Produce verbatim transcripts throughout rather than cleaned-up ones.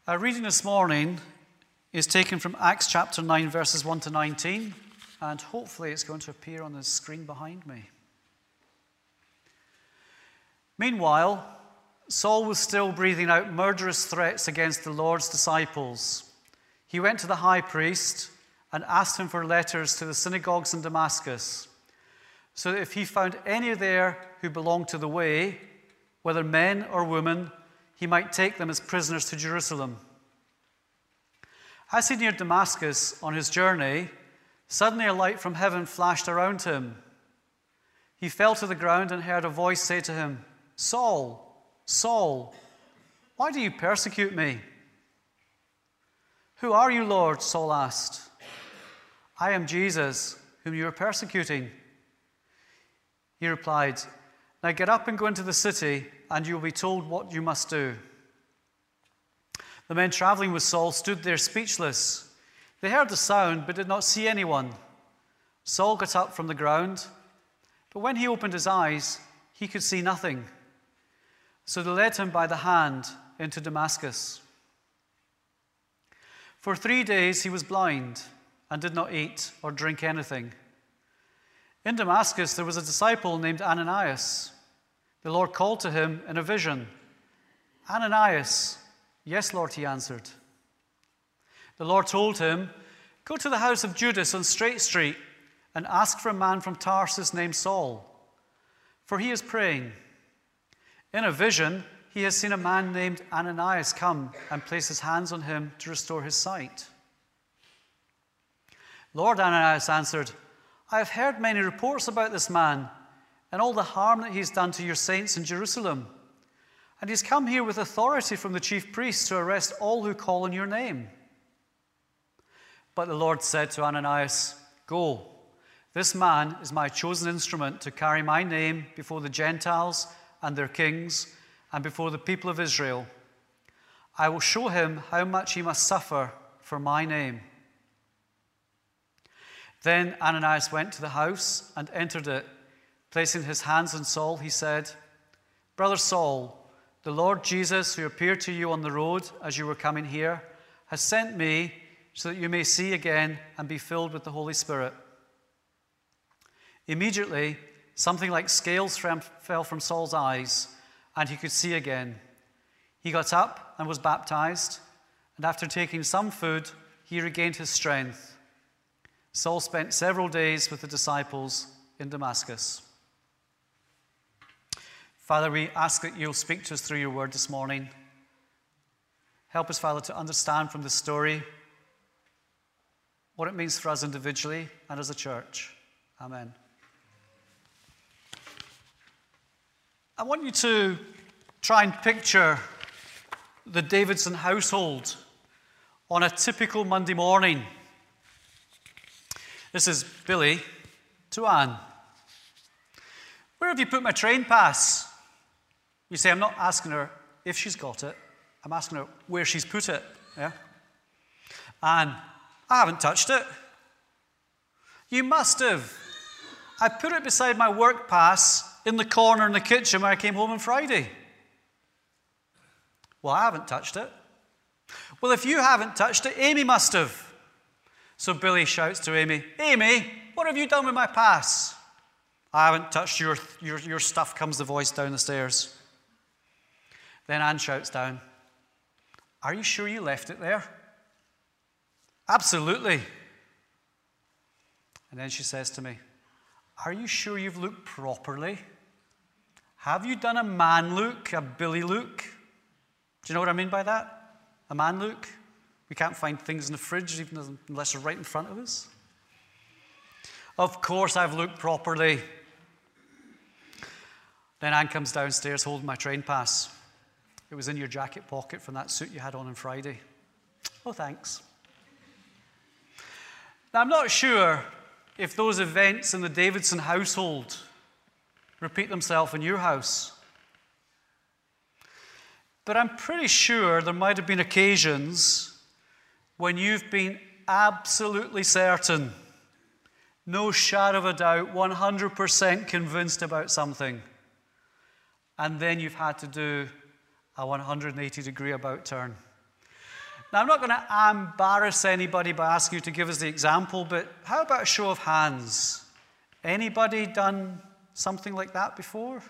Our reading this morning is taken from Acts chapter nine, verses one to nineteen, and hopefully it's going to appear on the screen behind me. Meanwhile, Saul was still breathing out murderous threats against the Lord's disciples. He went to the high priest and asked him for letters to the synagogues in Damascus, so that if he found any there who belonged to the way, whether men or women, he might take them as prisoners to Jerusalem. As he neared Damascus on his journey, suddenly a light from heaven flashed around him. He fell to the ground and heard a voice say to him, "Saul, Saul, why do you persecute me?" "Who are you, Lord?" Saul asked. "I am Jesus, whom you are persecuting." He replied, "Now get up and go into the city, and you will be told what you must do." The men traveling with Saul stood there speechless. They heard the sound, but did not see anyone. Saul got up from the ground, but when he opened his eyes, he could see nothing. So they led him by the hand into Damascus. For three days he was blind and did not eat or drink anything. In Damascus there was a disciple named Ananias. The Lord called to him in a vision, "Ananias." "Yes, Lord," he answered. The Lord told him, "Go to the house of Judas on Straight Street and ask for a man from Tarsus named Saul, for he is praying. In a vision, he has seen a man named Ananias come and place his hands on him to restore his sight." "Lord," Ananias answered, "I have heard many reports about this man and all the harm that he's done to your saints in Jerusalem. And he's come here with authority from the chief priests to arrest all who call on your name." But the Lord said to Ananias, "Go, this man is my chosen instrument to carry my name before the Gentiles and their kings and before the people of Israel. I will show him how much he must suffer for my name." Then Ananias went to the house and entered it. Placing his hands on Saul, he said, "Brother Saul, the Lord Jesus, who appeared to you on the road as you were coming here, has sent me so that you may see again and be filled with the Holy Spirit." Immediately, something like scales fell from Saul's eyes, and he could see again. He got up and was baptized, and after taking some food, he regained his strength. Saul spent several days with the disciples in Damascus. Father, we ask that you'll speak to us through your word this morning. Help us, Father, to understand from this story what it means for us individually and as a church. Amen. I want you to try and picture the Davidson household on a typical Monday morning. This is Billy to Anne. "Where have you put my train pass?" You say, I'm not asking her if she's got it. I'm asking her where she's put it. Yeah? Anne, "I haven't touched it." "You must have. I put it beside my work pass in the corner in the kitchen when I came home on Friday." "Well, I haven't touched it." "Well, if you haven't touched it, Amy must have." So Billy shouts to Amy, "Amy, what have you done with my pass?" "I haven't touched your, your, your stuff," comes the voice down the stairs. Then Anne shouts down, "Are you sure you left it there?" "Absolutely." And then she says to me, "Are you sure you've looked properly? Have you done a man look, a Billy look?" Do you know what I mean by that? A man look? We can't find things in the fridge even unless they're right in front of us. "Of course I've looked properly." Then Anne comes downstairs holding my train pass. "It was in your jacket pocket from that suit you had on on Friday." "Oh, thanks." Now, I'm not sure if those events in the Davidson household repeat themselves in your house. But I'm pretty sure there might have been occasions when you've been absolutely certain, no shadow of a doubt, one hundred percent convinced about something, and then you've had to do a one hundred eighty degree about turn. Now, I'm not going to embarrass anybody by asking you to give us the example, but how about a show of hands? Anybody done something like that before?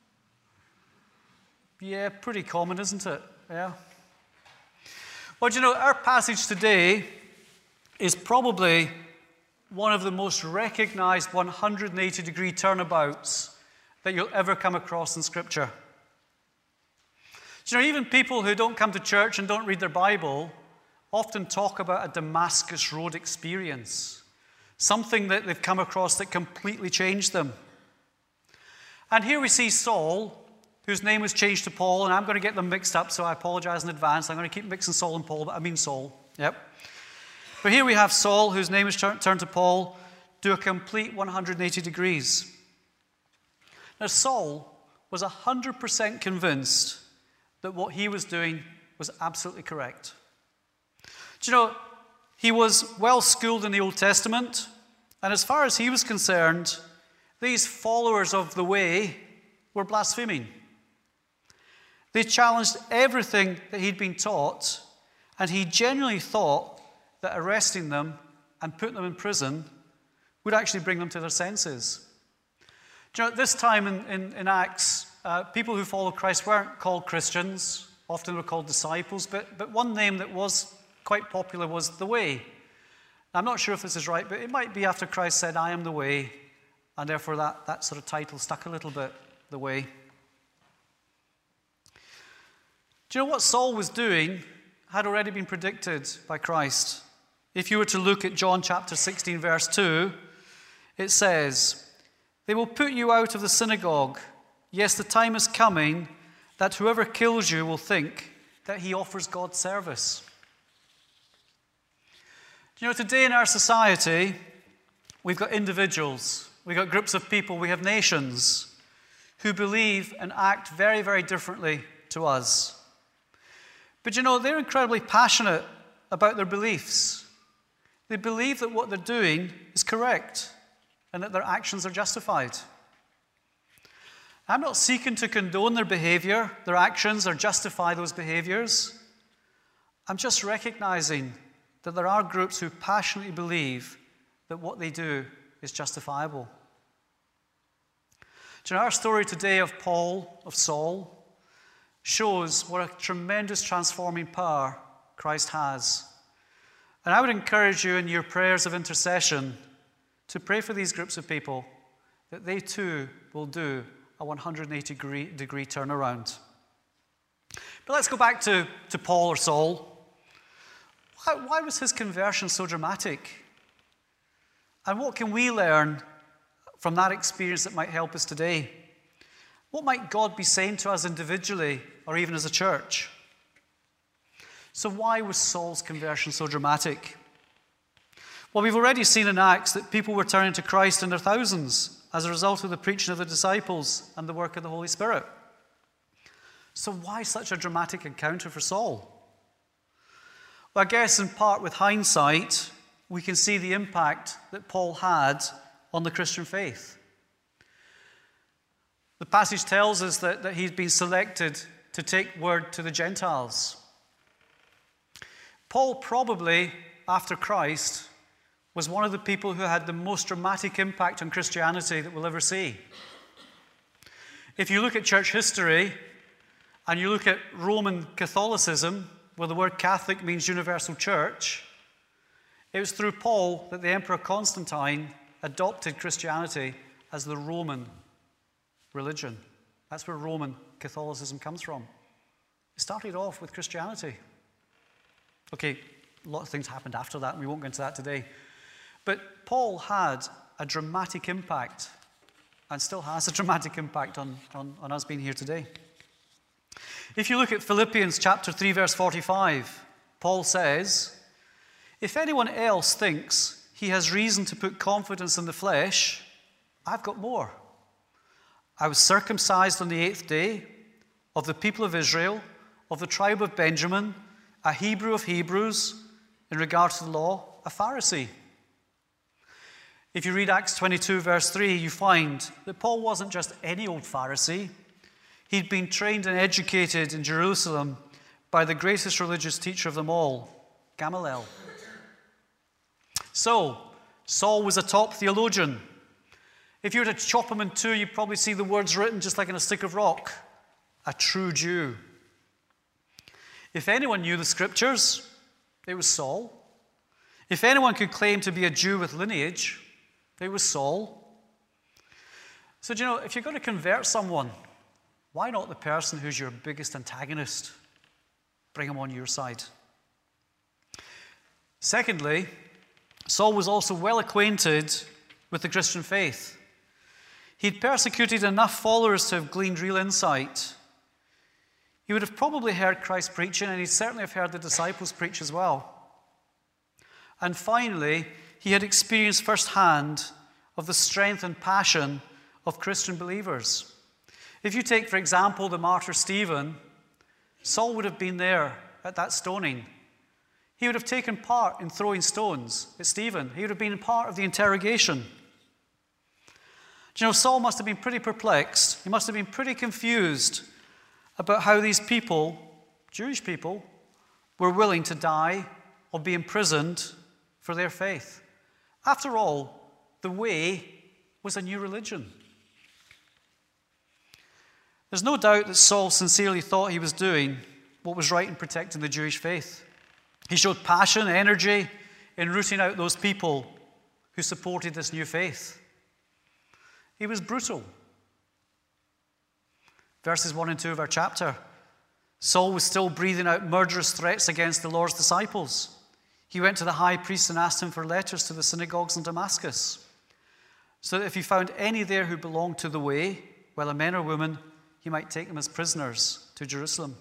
Yeah, pretty common, isn't it? Yeah. Well, you know, our passage today is probably one of the most recognized one hundred eighty degree turnabouts that you'll ever come across in Scripture. You know, even people who don't come to church and don't read their Bible often talk about a Damascus Road experience, something that they've come across that completely changed them. And here we see Saul, whose name was changed to Paul, and I'm going to get them mixed up, so I apologize in advance. I'm going to keep mixing Saul and Paul, but I mean Saul. Yep. But here we have Saul, whose name is turned to Paul, do a complete one hundred eighty degrees. Now, Saul was one hundred percent convinced that what he was doing was absolutely correct. Do you know, he was well schooled in the Old Testament, and as far as he was concerned, these followers of the way were blaspheming. They challenged everything that he'd been taught, and he genuinely thought that arresting them and putting them in prison would actually bring them to their senses. Do you know, at this time in, in, in Acts, uh, people who followed Christ weren't called Christians, often were called disciples, but, but one name that was quite popular was the Way. I'm not sure if this is right, but it might be after Christ said, I am the way, and therefore that, that sort of title stuck a little bit, the Way. Do you know what Saul was doing had already been predicted by Christ? If you were to look at John chapter sixteen, verse two, it says, they will put you out of the synagogue. Yes, the time is coming that whoever kills you will think that he offers God service. Do you know, today in our society, we've got individuals, we've got groups of people, we have nations who believe and act very, very differently to us. But you know, they're incredibly passionate about their beliefs. They believe that what they're doing is correct and that their actions are justified. I'm not seeking to condone their behavior, their actions, or justify those behaviors. I'm just recognizing that there are groups who passionately believe that what they do is justifiable. Do you know, our story today of Paul, of Saul, shows what a tremendous transforming power Christ has. And I would encourage you in your prayers of intercession to pray for these groups of people, that they too will do a one hundred eighty degree, degree turnaround. But let's go back to, to Paul or Saul. Why, why was his conversion so dramatic? And what can we learn from that experience that might help us today? What might God be saying to us individually or even as a church? So why was Saul's conversion so dramatic? Well, we've already seen in Acts that people were turning to Christ in their thousands as a result of the preaching of the disciples and the work of the Holy Spirit. So why such a dramatic encounter for Saul? Well, I guess in part with hindsight, we can see the impact that Paul had on the Christian faith. The passage tells us that, that he's been selected to take word to the Gentiles. Paul probably, after Christ, was one of the people who had the most dramatic impact on Christianity that we'll ever see. If you look at church history and you look at Roman Catholicism, where the word Catholic means universal church, it was through Paul that the Emperor Constantine adopted Christianity as the Roman religion. That's where Roman Catholicism comes from. It started off with Christianity. Okay, a lot of things happened after that, and we won't go into that today. But Paul had a dramatic impact, and still has a dramatic impact on, on, on us being here today. If you look at Philippians chapter three, verse forty-five, Paul says, if anyone else thinks he has reason to put confidence in the flesh, I've got more. I was circumcised on the eighth day, of the people of Israel, of the tribe of Benjamin, a Hebrew of Hebrews, in regard to the law, a Pharisee. If you read Acts twenty-two, verse three, you find that Paul wasn't just any old Pharisee. He'd been trained and educated in Jerusalem by the greatest religious teacher of them all, Gamaliel. So, Saul was a top theologian. If you were to chop him in two, you'd probably see the words written just like on a stick of rock. A true Jew. If anyone knew the scriptures, it was Saul. If anyone could claim to be a Jew with lineage, it was Saul. So, do you know, if you're going to convert someone, why not the person who's your biggest antagonist? Bring him on your side. Secondly, Saul was also well acquainted with the Christian faith. He'd persecuted enough followers to have gleaned real insight. He would have probably heard Christ preaching, and he'd certainly have heard the disciples preach as well. And finally, he had experienced firsthand of the strength and passion of Christian believers. If you take, for example, the martyr Stephen, Saul would have been there at that stoning. He would have taken part in throwing stones at Stephen. He would have been part of the interrogation. Do you know, Saul must have been pretty perplexed. He must have been pretty confused about how these people, Jewish people, were willing to die or be imprisoned for their faith. After all, the way was a new religion. There's no doubt that Saul sincerely thought he was doing what was right in protecting the Jewish faith. He showed passion, energy in rooting out those people who supported this new faith. He was brutal. Verses one and two of our chapter. Saul was still breathing out murderous threats against the Lord's disciples. He went to the high priest and asked him for letters to the synagogues in Damascus, so that if he found any there who belonged to the way, whether men or women, he might take them as prisoners to Jerusalem.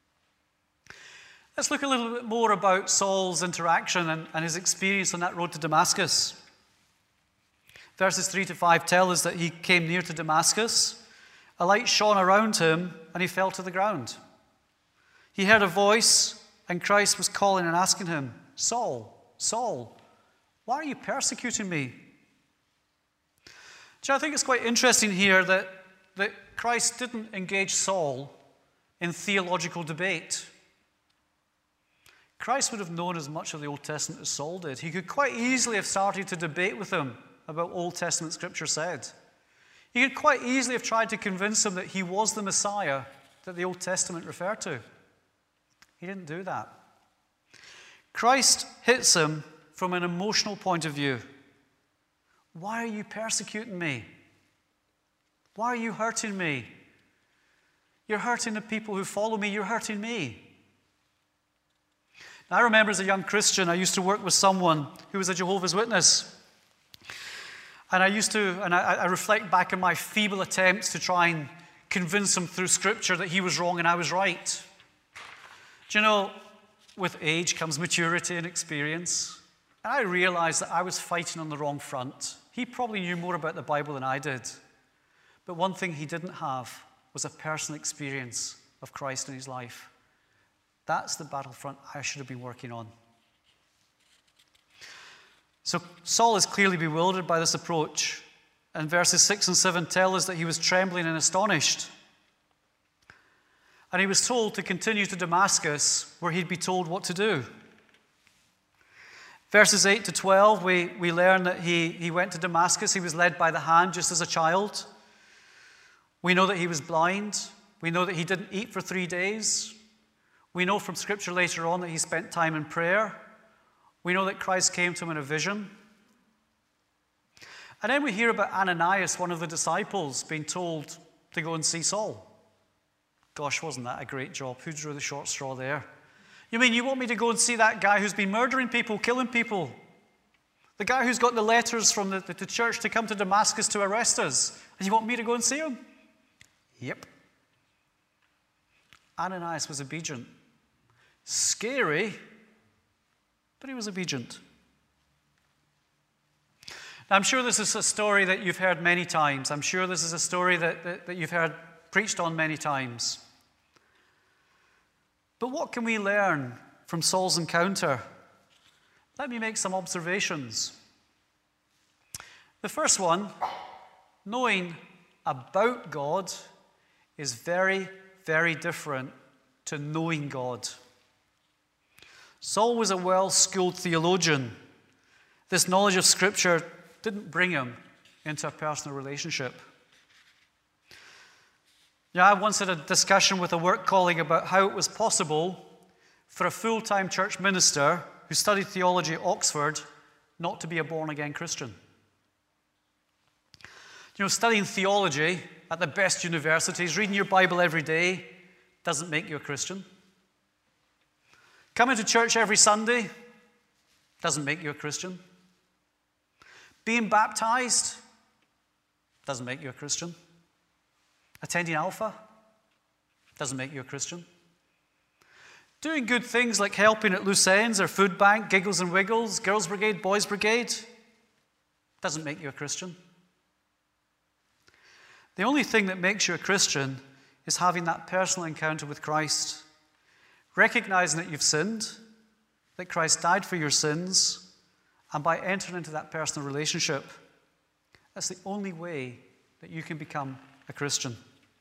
Let's look a little bit more about Saul's interaction and, and his experience on that road to Damascus. Verses three to five tell us that he came near to Damascus. A light shone around him, and he fell to the ground. He heard a voice, and Christ was calling and asking him, Saul, Saul, why are you persecuting me? Do you know, I think it's quite interesting here that, that Christ didn't engage Saul in theological debate. Christ would have known as much of the Old Testament as Saul did. He could quite easily have started to debate with him about what Old Testament Scripture said. He could quite easily have tried to convince him that he was the Messiah that the Old Testament referred to. He didn't do that. Christ hits him from an emotional point of view. Why are you persecuting me? Why are you hurting me? You're hurting the people who follow me. You're hurting me. Now, I remember as a young Christian, I used to work with someone who was a Jehovah's Witness. And I used to, and I, I reflect back on my feeble attempts to try and convince him through Scripture that he was wrong and I was right. Do you know, with age comes maturity and experience. And I realized that I was fighting on the wrong front. He probably knew more about the Bible than I did. But one thing he didn't have was a personal experience of Christ in his life. That's the battlefront I should have been working on. So Saul is clearly bewildered by this approach. And verses six and seven tell us that he was trembling and astonished. And he was told to continue to Damascus, where he'd be told what to do. Verses eight to twelve, we, we learn that he, he went to Damascus. He was led by the hand just as a child. We know that he was blind. We know that he didn't eat for three days. We know from Scripture later on that he spent time in prayer. We know that Christ came to him in a vision. And then we hear about Ananias, one of the disciples, being told to go and see Saul. Gosh, wasn't that a great job? Who drew the short straw there? You mean you want me to go and see that guy who's been murdering people, killing people? The guy who's got the letters from the, the, the church to come to Damascus to arrest us? And you want me to go and see him? Yep. Ananias was obedient. Scary, but he was obedient. Now, I'm sure this is a story that you've heard many times. I'm sure this is a story that, that, that you've heard preached on many times. But what can we learn from Saul's encounter? Let me make some observations. The first one, knowing about God is very, very different to knowing God. Saul was a well-schooled theologian. This knowledge of Scripture didn't bring him into a personal relationship. Yeah, I once had a discussion with a work colleague about how it was possible for a full-time church minister who studied theology at Oxford not to be a born-again Christian. You know, studying theology at the best universities, reading your Bible every day, doesn't make you a Christian. Coming to church every Sunday doesn't make you a Christian. Being baptized doesn't make you a Christian. Attending Alpha doesn't make you a Christian. Doing good things like helping at loose ends or food bank, Giggles and Wiggles, Girls Brigade, Boys Brigade doesn't make you a Christian. The only thing that makes you a Christian is having that personal encounter with Christ, recognizing that you've sinned, that Christ died for your sins, and by entering into that personal relationship, that's the only way that you can become a Christian.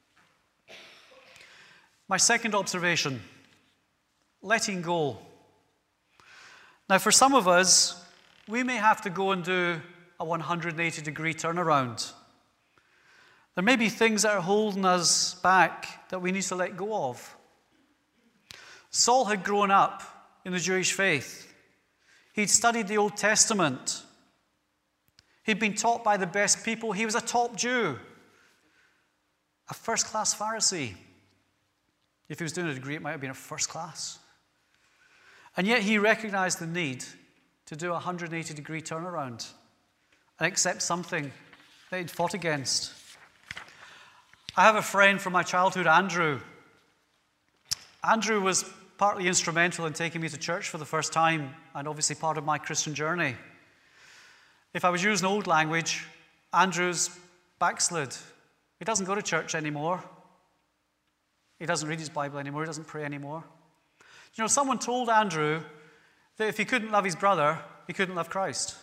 My second observation, letting go. Now, for some of us, we may have to go and do a one hundred eighty degree turnaround. There may be things that are holding us back that we need to let go of. Saul had grown up in the Jewish faith. He'd studied the Old Testament. He'd been taught by the best people. He was a top Jew, a first-class Pharisee. If he was doing a degree, it might have been a first class. And yet he recognized the need to do a one hundred eighty degree turnaround and accept something that he'd fought against. I have a friend from my childhood, Andrew. Andrew was partly instrumental in taking me to church for the first time, and obviously part of my Christian journey. If I was using old language, Andrew's backslid. He doesn't go to church anymore. He doesn't read his Bible anymore. He doesn't pray anymore. You know, someone told Andrew that if he couldn't love his brother, he couldn't love Christ.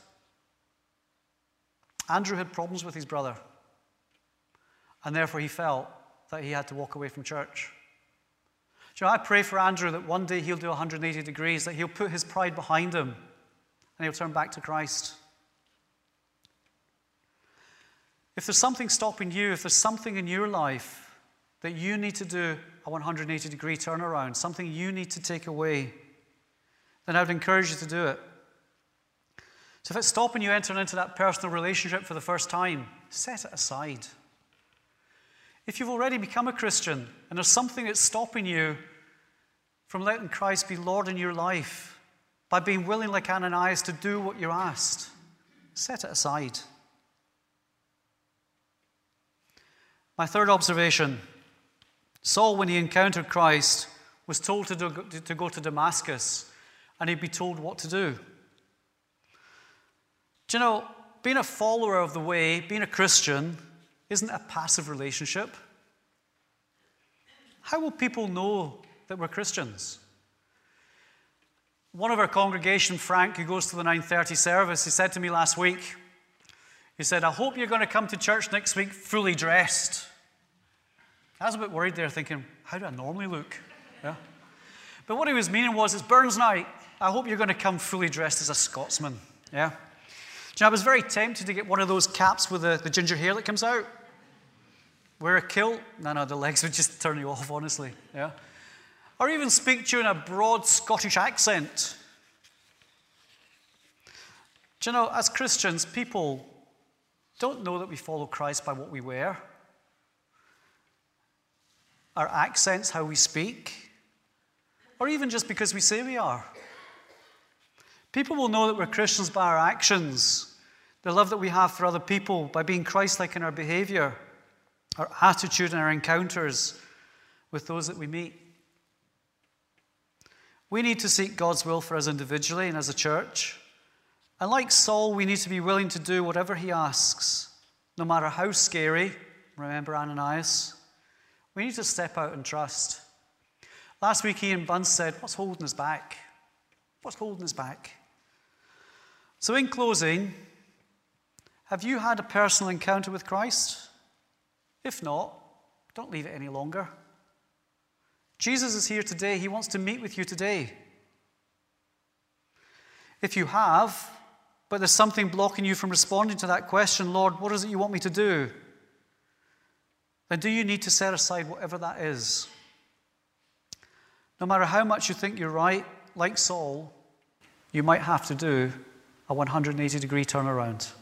Andrew had problems with his brother, and therefore he felt that he had to walk away from church. You know, I pray for Andrew that one day he'll do one hundred eighty degrees, that he'll put his pride behind him, and he'll turn back to Christ. If there's something stopping you, if there's something in your life that you need to do a one hundred eighty degree turnaround, something you need to take away, then I would encourage you to do it. So if it's stopping you entering into that personal relationship for the first time, set it aside. If you've already become a Christian and there's something that's stopping you from letting Christ be Lord in your life, by being willing, like Ananias, to do what you're asked, set it aside. My third observation, Saul, when he encountered Christ, was told to, do, to go to Damascus, and he'd be told what to do. Do you know, being a follower of the way, being a Christian, isn't a passive relationship. How will people know that we're Christians? One of our congregation, Frank, who goes to the nine thirty service, he said to me last week, he said, I hope you're going to come to church next week fully dressed. I was a bit worried there, thinking, how do I normally look? Yeah. But what he was meaning was, it's Burns night. I hope you're going to come fully dressed as a Scotsman. Yeah. You know, I was very tempted to get one of those caps with the, the ginger hair that comes out. Wear a kilt. No, no, the legs would just turn you off, honestly. Yeah. Or even speak to you in a broad Scottish accent. Do you know, as Christians, people don't know that we follow Christ by what we wear, our accents, how we speak, or even just because we say we are. People will know that we're Christians by our actions, the love that we have for other people, by being Christ-like in our behavior, our attitude and our encounters with those that we meet. We need to seek God's will for us individually and as a church. And like Saul, we need to be willing to do whatever he asks, no matter how scary. Remember Ananias? We need to step out and trust. Last week, Ian Bunce said, what's holding us back? What's holding us back? So in closing, have you had a personal encounter with Christ? If not, don't leave it any longer. Jesus is here today. He wants to meet with you today. If you have, but there's something blocking you from responding to that question, Lord, what is it you want me to do? Then do you need to set aside whatever that is? No matter how much you think you're right, like Saul, you might have to do a one hundred eighty degree turnaround.